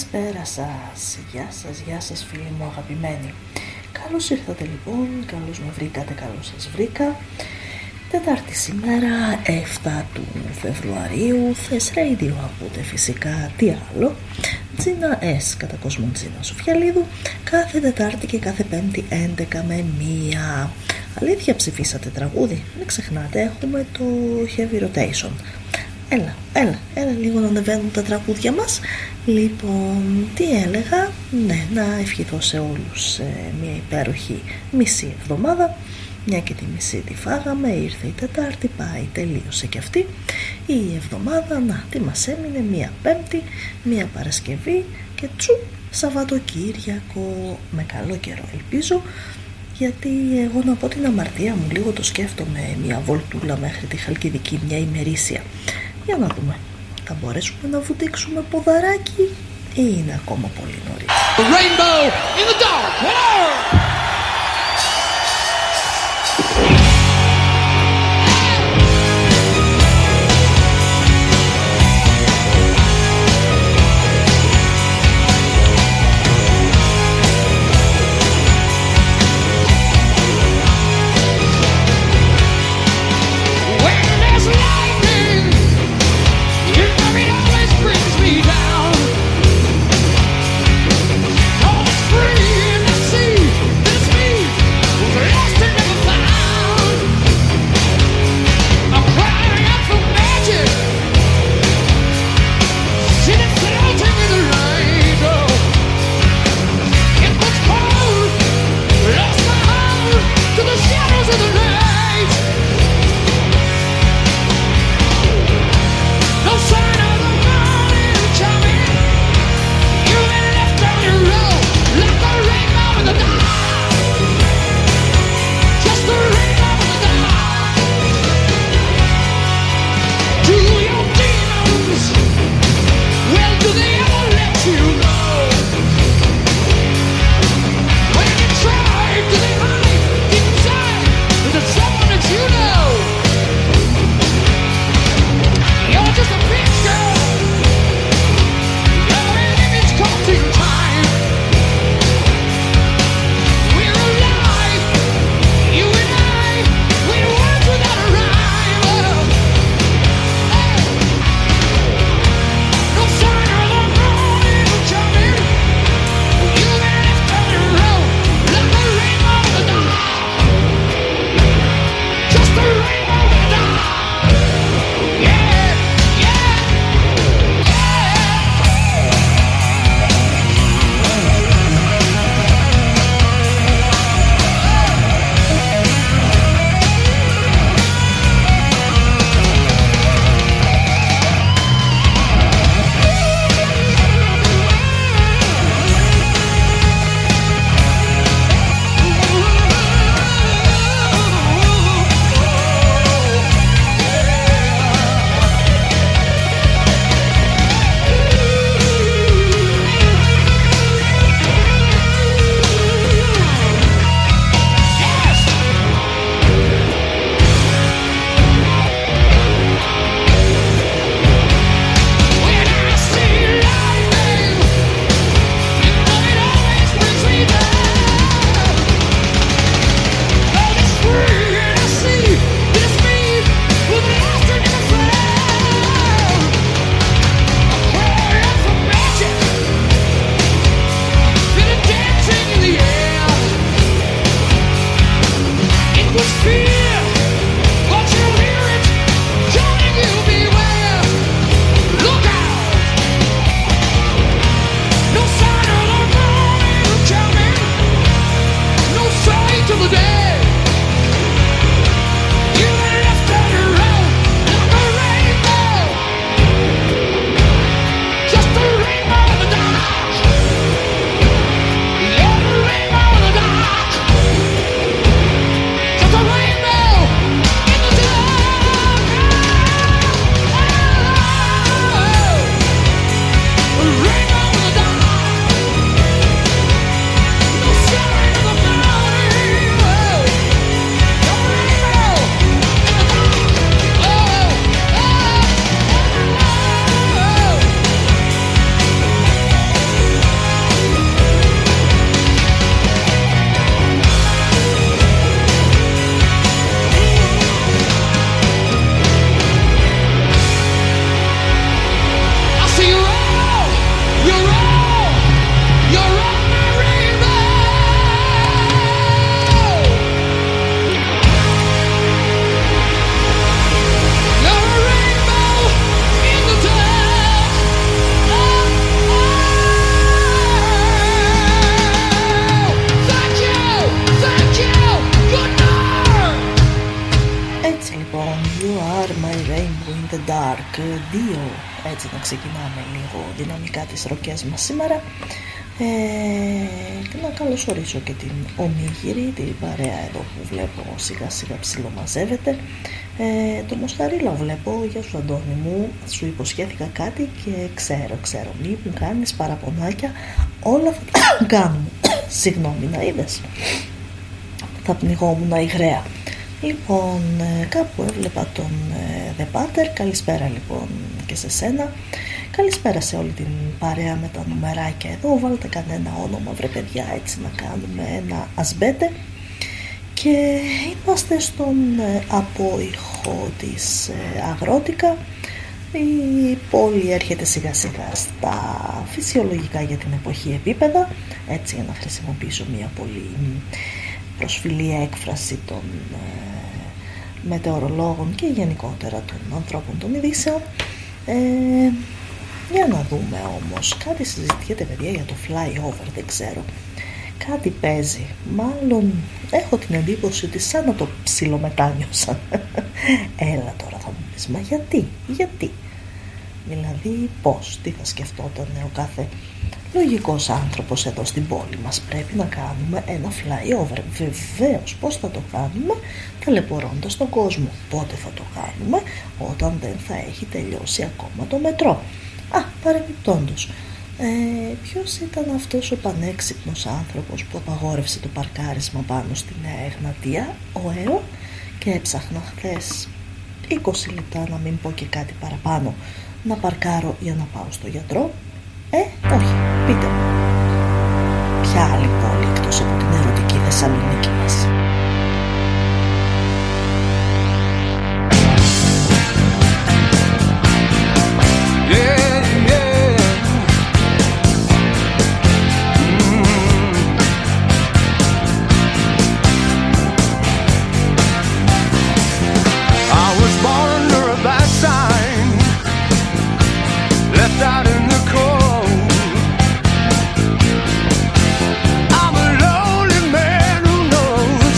Καλησπέρα σας, γεια σας φίλοι μου αγαπημένοι. Καλώς ήρθατε λοιπόν, καλώς με βρήκατε, καλώς σας βρήκα. Τετάρτη σήμερα, 7 του Φεβρουαρίου, Θες Radio ακούτε φυσικά, τι άλλο. Τζίνα S, κατά κόσμο Τζίνα Σοφιαλίδου, κάθε Τετάρτη και κάθε Πέμπτη 11 με 1. Αλήθεια ψηφίσατε τραγούδι, μην ξεχνάτε, έχουμε το Heavy Rotation. Έλα λίγο να ανεβαίνουν τα τραγούδια μας. Λοιπόν, τι έλεγα, ναι, να ευχηθώ σε όλους μια υπέροχη μισή εβδομάδα. Μια και τη μισή τη φάγαμε, ήρθε η Τετάρτη, πάει, τελείωσε και αυτή η εβδομάδα. Να, τι μας έμεινε, μια Πέμπτη, μια Παρασκευή και Σαββατοκύριακο, με καλό καιρό ελπίζω. Γιατί εγώ να πω την αμαρτία μου, λίγο το σκέφτομαι, μια βολτούλα μέχρι τη Χαλκιδική, μια ημερήσια. Για να δούμε, θα μπορέσουμε να βουτήξουμε ποδαράκι ή είναι ακόμα πολύ νωρίς. Rainbow in the dark. Free in the sea. Rainbow in the Dark 2, έτσι να ξεκινάμε λίγο δυναμικά τις ροκές μας σήμερα. Και να καλωσορίσω και την Ομίγυρη, την παρέα εδώ που βλέπω σιγά σιγά ψιλομαζεύεται. Το Μοσταρίλα βλέπω, για σου Αντώνη μου, σου υποσχέθηκα κάτι και ξέρω, μη μου κάνεις παραπονάκια, όλα θα τα κάνουμε. Συγγνώμη, να είδες, θα πνιγόμουν υγραία. Λοιπόν, κάπου έβλεπα τον The Pater. Καλησπέρα λοιπόν και σε σένα. Καλησπέρα σε όλη την παρέα με τα νουμεράκια εδώ. Βάλτε κανένα όνομα, βρε παιδιά, έτσι να κάνουμε ένα ασμπέτε. Και είμαστε στον απόϊχο της Αγρότικα. Η πόλη έρχεται σιγά σιγά στα φυσιολογικά για την εποχή επίπεδα, έτσι, για να χρησιμοποιήσω μια πολύ προσφυλή έκφραση των μετεωρολόγων και γενικότερα των ανθρώπων των ειδήσεων. Για να δούμε όμως, κάτι συζητιέται παιδιά για το flyover, δεν ξέρω, κάτι παίζει, μάλλον έχω την εντύπωση ότι σαν να το ψιλομετάνιωσαν. Έλα τώρα θα μου πεις, μα γιατί, δηλαδή πώς, τι θα σκεφτόταν ο κάθε λογικός άνθρωπος εδώ στην πόλη μας? Πρέπει να κάνουμε ένα flyover, βεβαίως. Πώς θα το κάνουμε? Ταλαιπωρώντας τον κόσμο. Πότε θα το κάνουμε? Όταν δεν θα έχει τελειώσει ακόμα το μετρό. Παρεμπιπτόντως, ποιος ήταν αυτός ο πανέξυπνος άνθρωπος που απαγόρευσε το παρκάρισμα πάνω στη Νέα Εγνατία? Ο ΕΟ. Και έψαχνα χθες 20 λεπτά, να μην πω και κάτι παραπάνω, να παρκάρω για να πάω στο γιατρό. Όχι, πείτε μου, ποια άλλη πόλη εκτός από την ερωτική Θεσσαλονίκη μας? I'm a lonely man who knows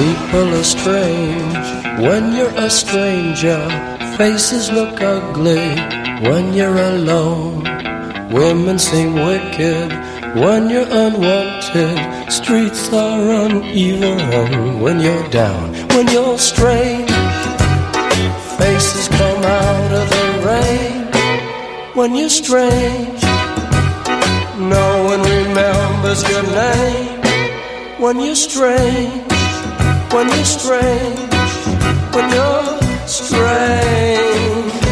People are strange when you're a stranger. Faces look ugly when you're alone. Women seem wicked when you're unwanted. Streets are uneven when you're down. When you're strange, faces come out of the rain. When you're strange, no one remembers your name. When you're strange, when you're strange, when you're strange.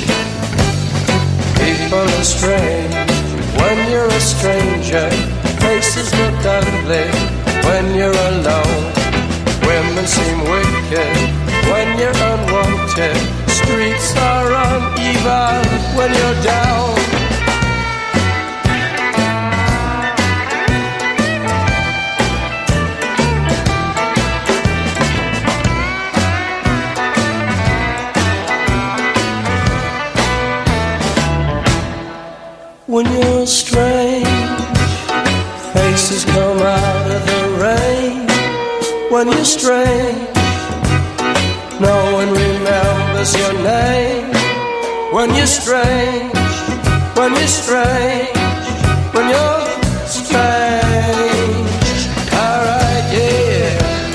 People are strange when you're a stranger. Faces look ugly when you're alone. Women seem wicked when you're unwanted. Streets are uneven when you're down. When you're strange, faces come out of the rain. When you're strange, no one remembers your name. When you're strange, when you're strange, when you're strange. Alright, yeah.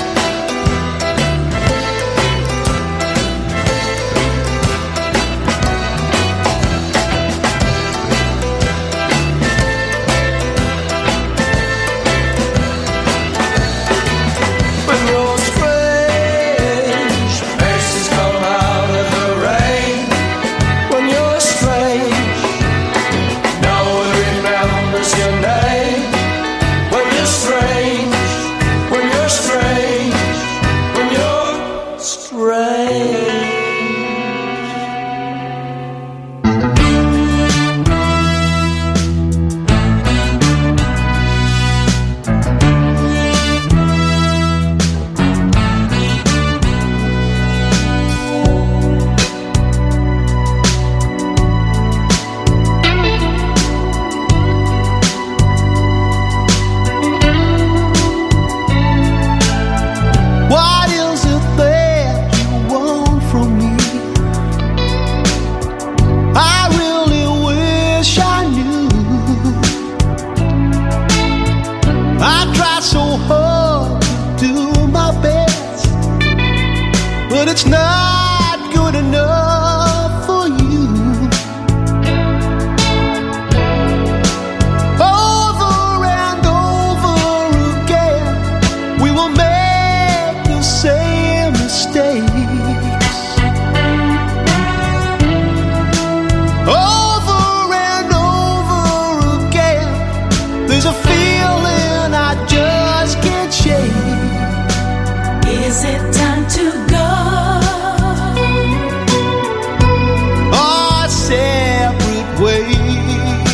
It's not good enough for you. Over and over again, we will make the same mistakes. Over and over again, there's a feeling I just can't shake. Is it time to go? Separate ways.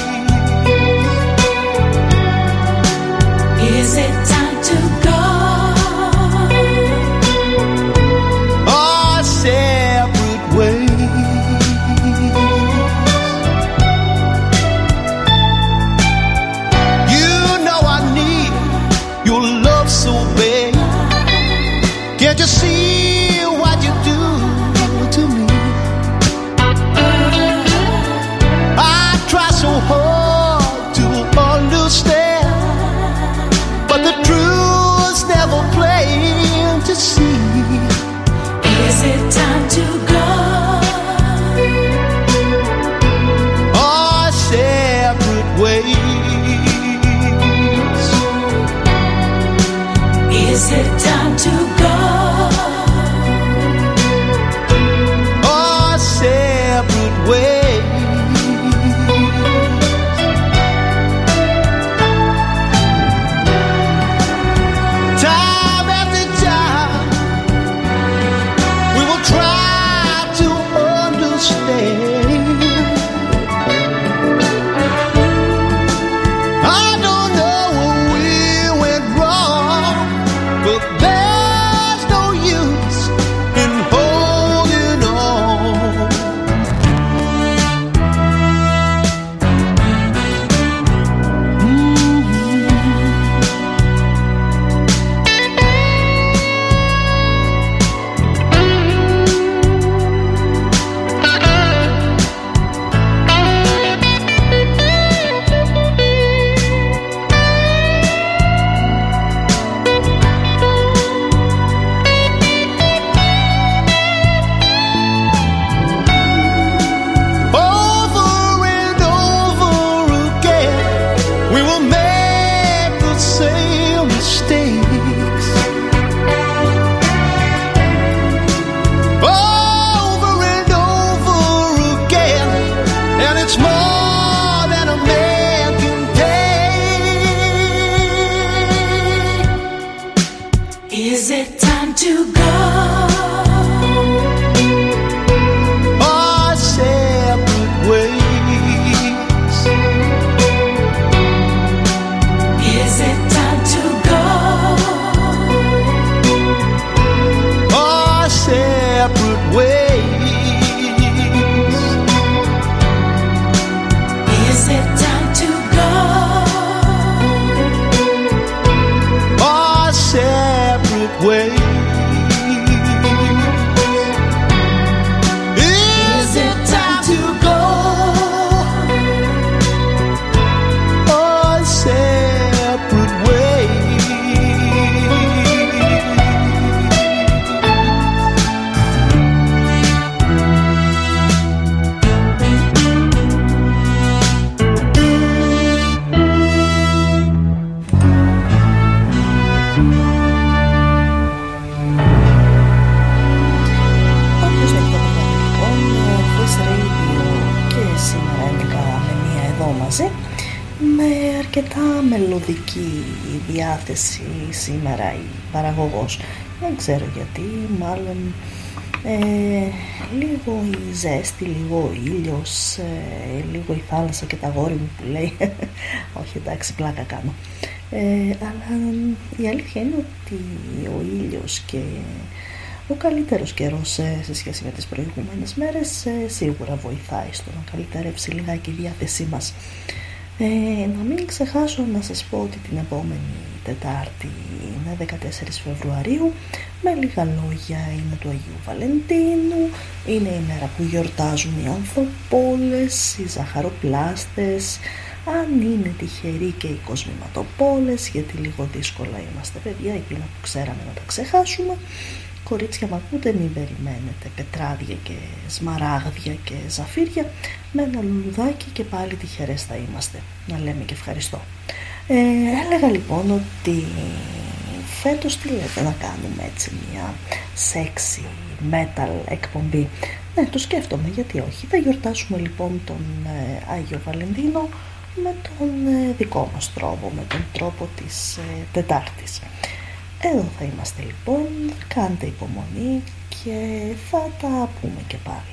Is it time to go? Our separate ways. You know I need your love so bad. Can't you see what you do to me? Try so hard to understand, but the truth's never plain to see. Is it time to go? Our separate ways. Is it time to go? Our separate ways. I don't know where we went wrong, but there to go? Our separate ways. Is it time to go? Our separate ways. Is it time to go? Our separate ways. Is it time to go? Our separate ways. Όποιος δεν το ακούει λοιπόν, Chris Radio και σήμερα 11 με μία εδώ μαζί, με αρκετά μελωδική διάθεση σήμερα η παραγωγός. Δεν ξέρω γιατί, μάλλον λίγο η ζέστη, λίγο ο ήλιος, λίγο η θάλασσα και τα γόρι μου που λέει. Όχι, εντάξει, πλάκα κάνω. Αλλά η αλήθεια είναι ότι ο ήλιος και ο καλύτερος καιρός σε σχέση με τις προηγούμενες μέρες σίγουρα βοηθάει στο να καλυτερεύσει λιγάκι η διάθεσή μας. Να μην ξεχάσω να σας πω ότι την επόμενη Τετάρτη είναι 14 Φεβρουαρίου, με λίγα λόγια είναι του Αγίου Βαλεντίνου, είναι η μέρα που γιορτάζουν οι ανθοπόλες, οι ζαχαροπλάστες, αν είναι τυχεροί και οι κοσμηματοπόλες, γιατί λίγο δύσκολα είμαστε παιδιά, εκείνα που ξέραμε να τα ξεχάσουμε. Κορίτσια μ' ακούτε, μην περιμένετε πετράδια και σμαράγδια και ζαφύρια, με ένα λουλουδάκι και πάλι τυχερές θα είμαστε, να λέμε και ευχαριστώ. Έλεγα λοιπόν ότι φέτος τι λέτε να κάνουμε έτσι μια sexy metal εκπομπή. Ναι, το σκέφτομαι, γιατί όχι. Θα γιορτάσουμε λοιπόν τον Άγιο Βαλεντίνο με τον δικό μας τρόπο, με τον τρόπο της Τετάρτης. Εδώ θα είμαστε λοιπόν, κάντε υπομονή και θα τα πούμε και πάλι.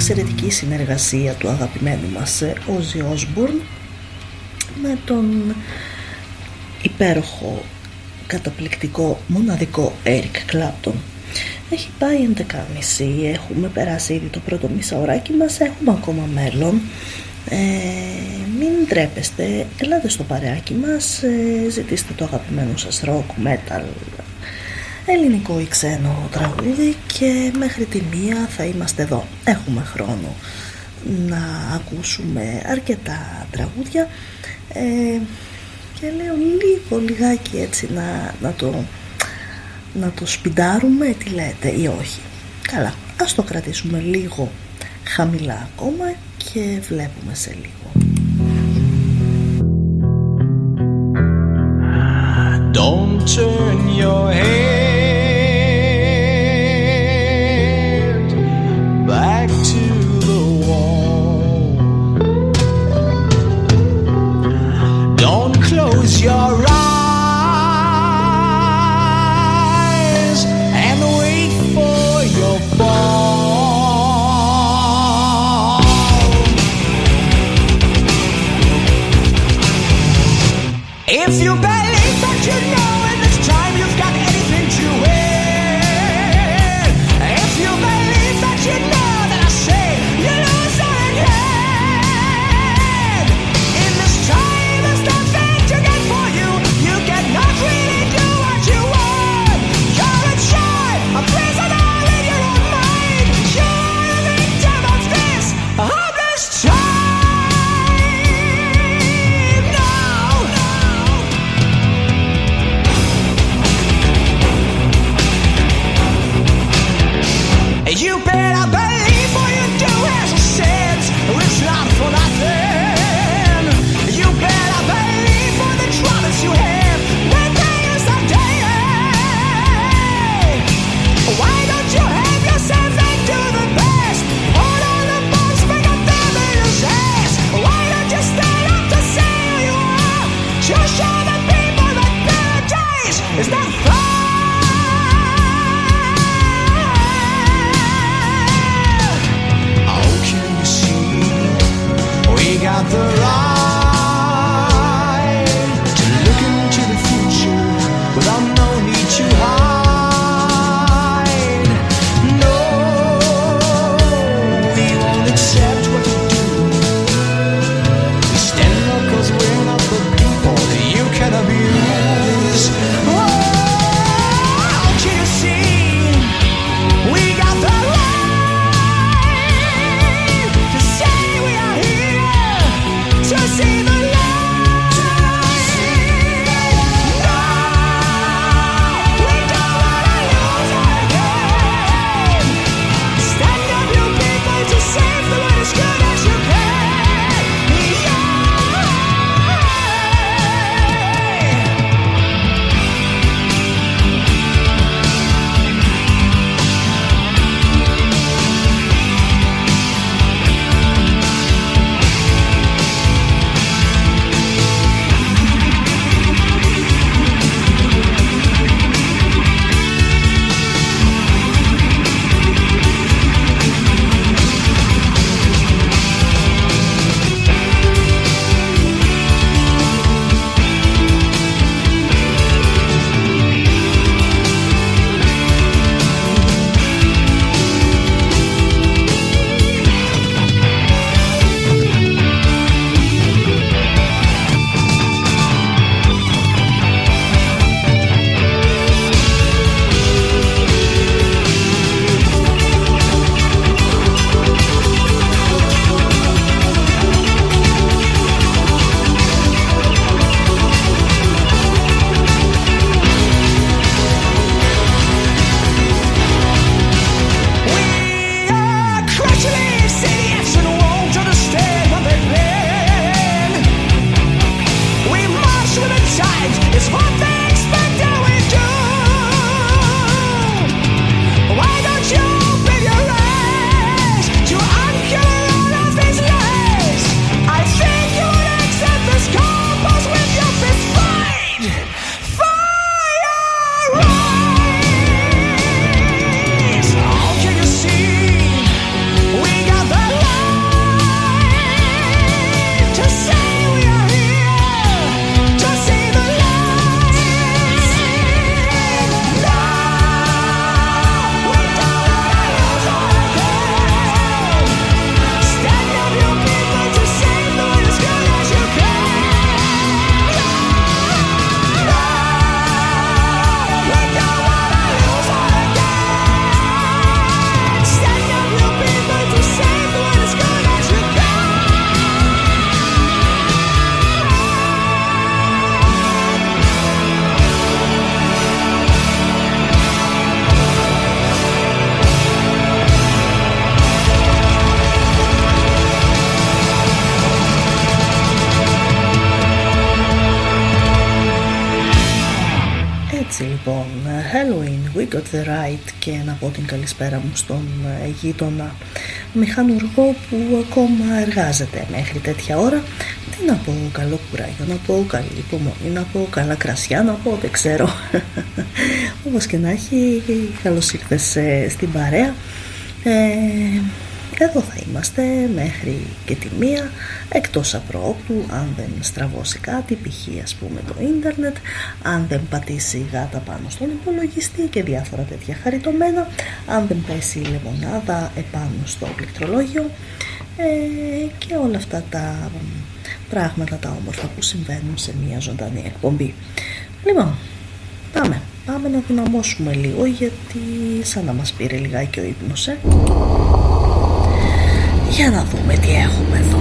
εξαιρετική συνεργασία του αγαπημένου μας Ozzy Osbourne με τον υπέροχο, καταπληκτικό, μοναδικό Eric Clapton. Έχει πάει 11.30, έχουμε περάσει ήδη το πρώτο μισάωράκι μας, έχουμε ακόμα μέλλον. Μην τρέπεστε, ελάτε στο παρεάκι μας, ζητήστε το αγαπημένο σας rock, metal, ελληνικό ή ξένο τραγούδι και μέχρι τη 1 θα είμαστε εδώ. Έχουμε χρόνο να ακούσουμε αρκετά τραγούδια και λέω λιγάκι έτσι να το σπιντάρουμε, τι λέτε ή όχι. Καλά, ας το κρατήσουμε λίγο χαμηλά ακόμα και βλέπουμε σε λίγο. Don't turn your head back to the wall. Don't close your eyes and wait for your fall. If you believe that you know in this time you've got anything to win. If you believe that you know that I say you lose again. In this time there's nothing to get for you. You cannot really do what you want. You're a child, a prisoner in your own mind. You're a victim of this hopeless time. You better believe what you do has a sense. It's not for nothing. You better believe for the troubles you have when day is the day. Why don't you have yourself and do the best? All on the bones, make a fabulous ass. Why don't you stand up to say who you are? Just show the people that paradise is not far. Got the right to look into the future without no need to hide. No, we won't accept what you do. We stand up 'cause we're not the people that you can abuse. Oh, can you see? We got the right to say we are here. λοιπόν, Halloween, We Got The Right, και να πω την καλησπέρα μου στον γείτονα μηχανουργό που ακόμα εργάζεται μέχρι τέτοια ώρα. Τι να πω, καλό κουράγιο, να πω καλή υπομονή, να πω καλά κρασιά, να πω δεν ξέρω. Όπως και να έχει, καλώς ήρθες στην παρέα. Εδώ θα είμαστε μέχρι και τη 1, εκτός απρόπτου, αν δεν στραβώσει κάτι, π.χ. ας πούμε το ίντερνετ, αν δεν πατήσει γάτα πάνω στον υπολογιστή και διάφορα τέτοια χαριτωμένα, αν δεν πέσει η λεμονάδα επάνω στο πληκτρολόγιο και όλα αυτά τα πράγματα τα όμορφα που συμβαίνουν σε μια ζωντανή εκπομπή. Λοιπόν, πάμε να δυναμώσουμε λίγο, γιατί σαν να μας πήρε λιγάκι ο ύπνος, Για να δούμε τι έχουμε εδώ.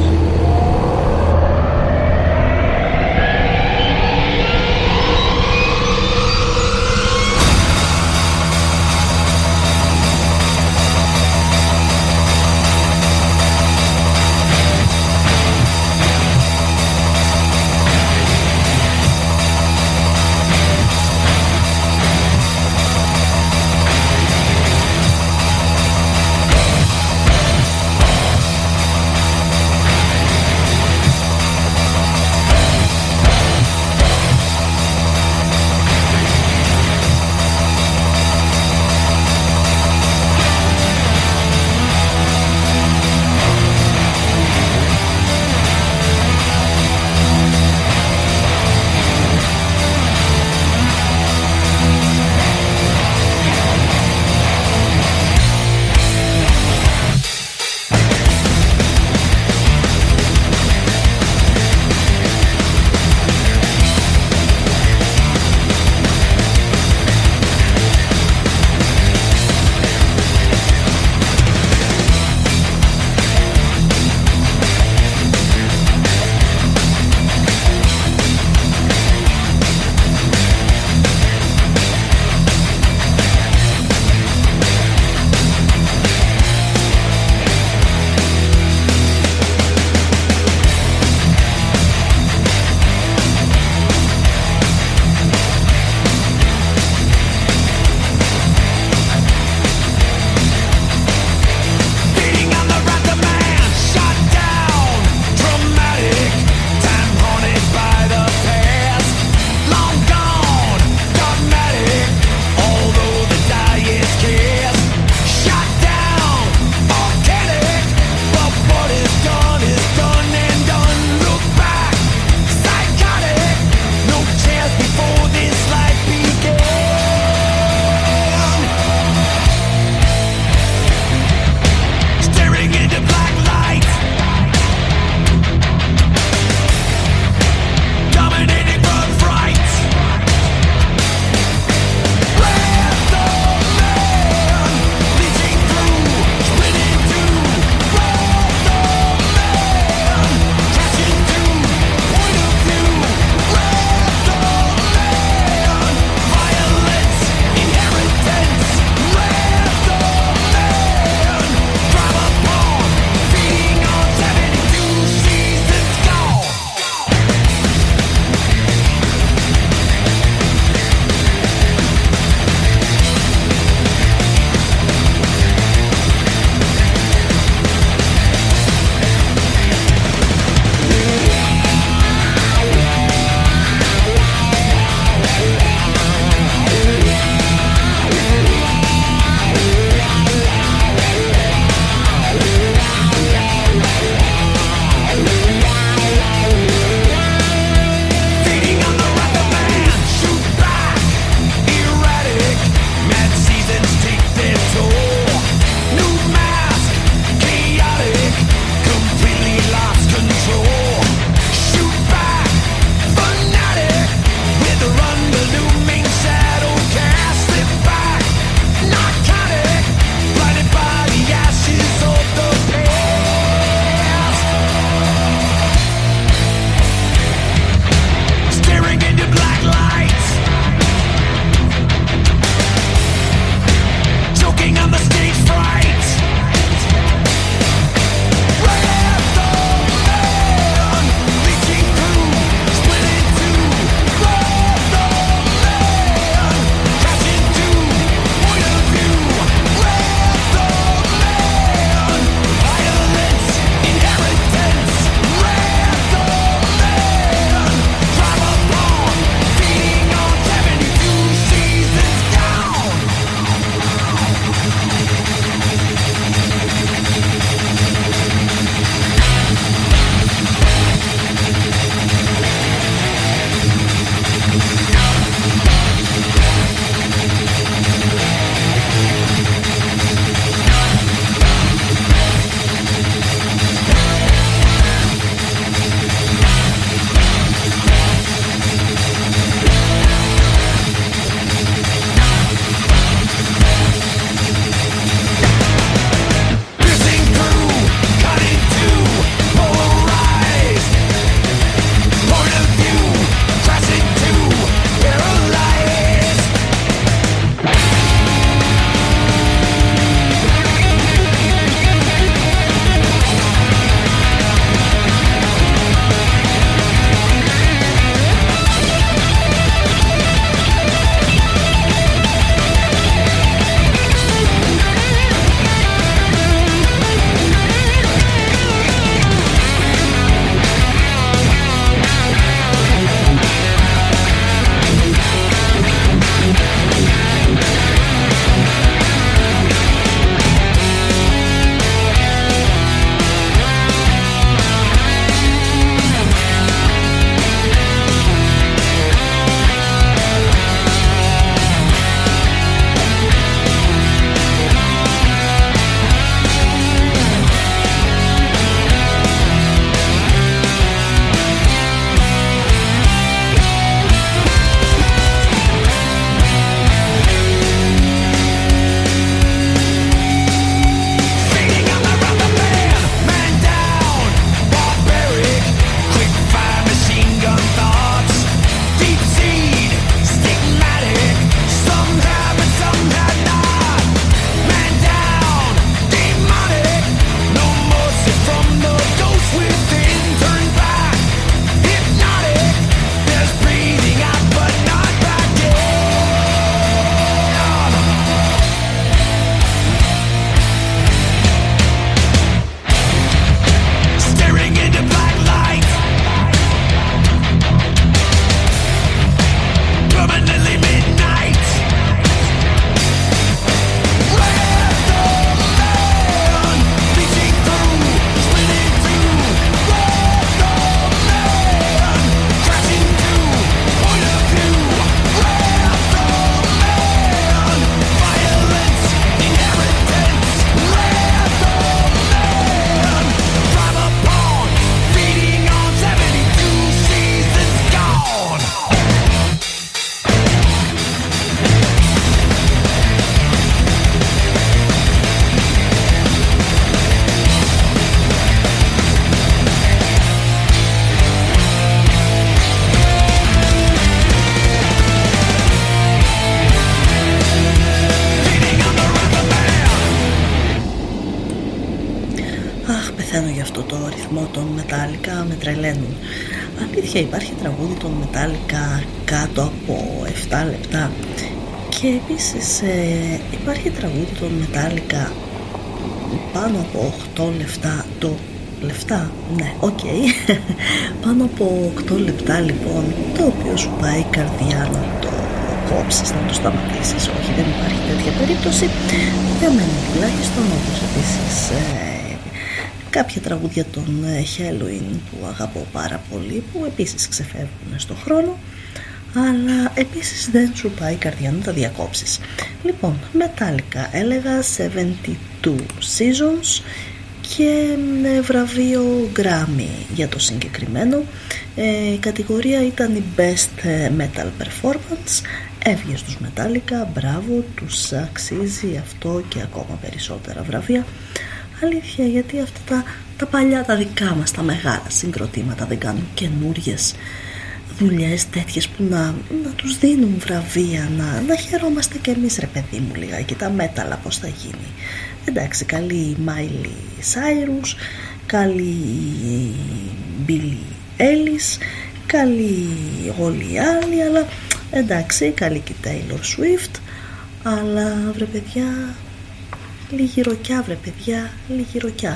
για αυτό το ρυθμό των Metallica, με τρελαίνουν. Αλήθεια, υπάρχει τραγούδι των Metallica κάτω από 7 λεπτά και επίσης υπάρχει τραγούδι των Metallica πάνω από 8 λεπτά. Ναι, οκ. Πάνω από 8 λεπτά λοιπόν, το οποίο σου πάει η καρδιά να το κόψεις, να το σταματήσεις. Όχι, δεν υπάρχει τέτοια περίπτωση. Για μένα τουλάχιστον, όπως επίσης κάποια τραγούδια των Helloween που αγαπώ πάρα πολύ, που επίσης ξεφεύγουν στο χρόνο, αλλά επίσης δεν σου πάει η καρδιά να τα διακόψεις. Λοιπόν, Metallica, έλεγα 72 Seasons και βραβείο Grammy για το συγκεκριμένο. Η κατηγορία ήταν η Best Metal Performance. Έβγε στους Metallica, μπράβο, τους αξίζει αυτό και ακόμα περισσότερα βραβεία. Αλήθεια, γιατί αυτά τα παλιά, τα δικά μας, τα μεγάλα συγκροτήματα δεν κάνουν καινούριες δουλειές τέτοιες που να τους δίνουν βραβεία, να χαιρόμαστε κι εμείς, ρε παιδί μου, λιγάκι τα μέταλλα πώς θα γίνει. Εντάξει, καλή η Miley Cyrus, καλή η Billie Eilish, καλή όλοι οι άλλοι, αλλά εντάξει, καλή και η Taylor Swift, αλλά βρε παιδιά, λίγη ροκιά, βρε παιδιά, λίγη ροκιά.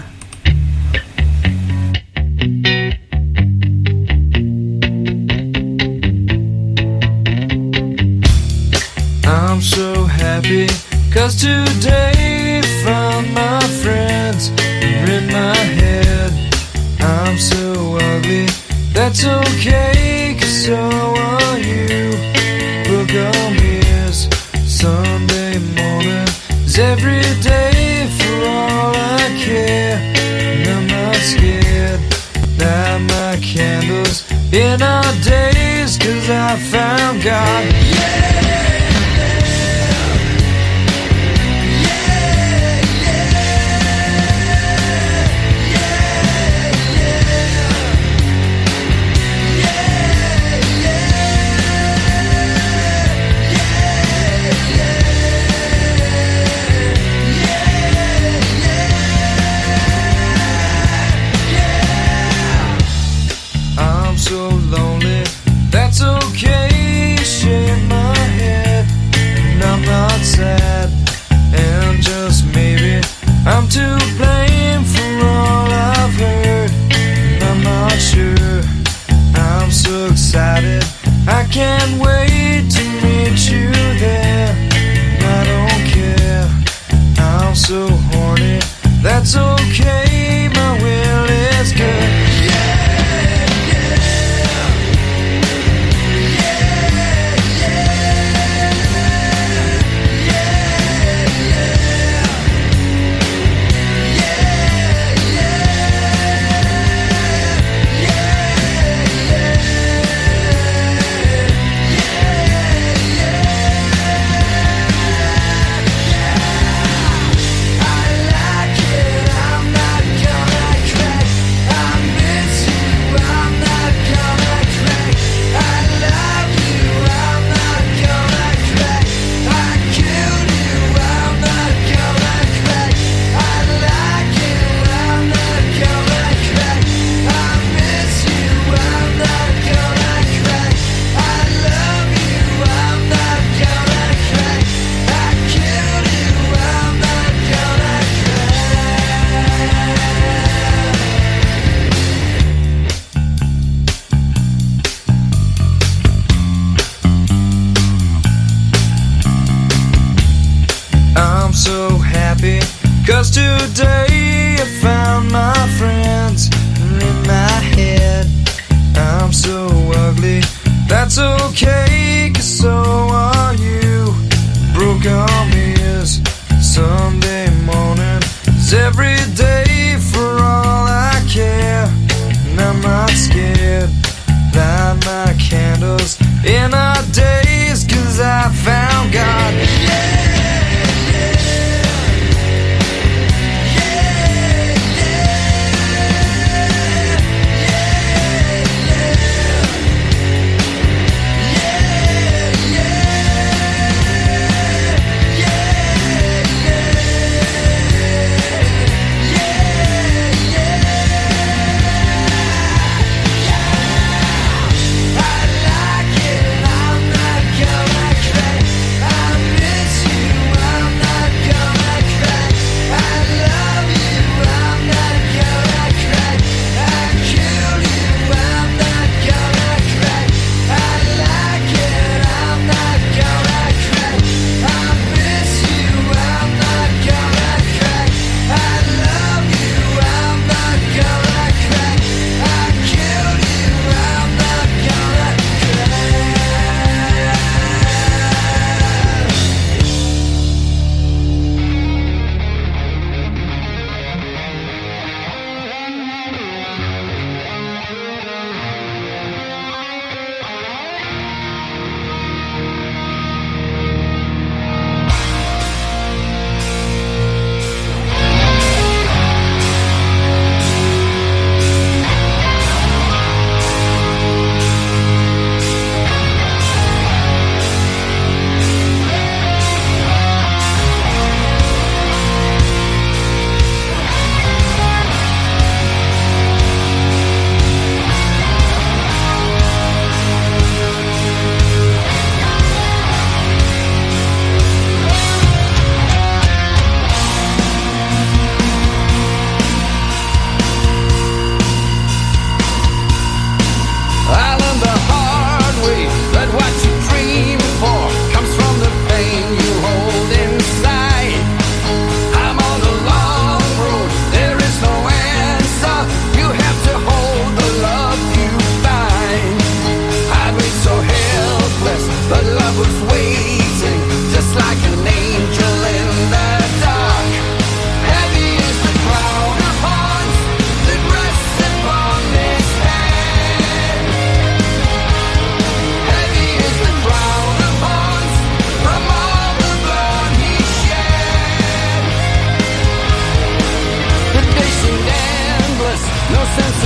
I'm so happy 'cause today found my friends are in my head. I'm so ugly, that's okay, 'cause so are you. Book on ears, Sunday morning is every day for all I care. And I'm not scared, light my candles in our days, 'cause I found God. Sad, and just maybe I'm to blame for all I've heard. I'm not sure, I'm so excited, I can't wait to meet you there. I don't care, I'm so horny, that's okay, my will is good. Cause today I found my friends in my head. I'm so ugly, that's okay, 'cause so are you. Broke arm is Sunday morning is every day for all I care. And I'm not scared, light my candles in our days, 'cause I found God. Yeah, yeah, yeah. sense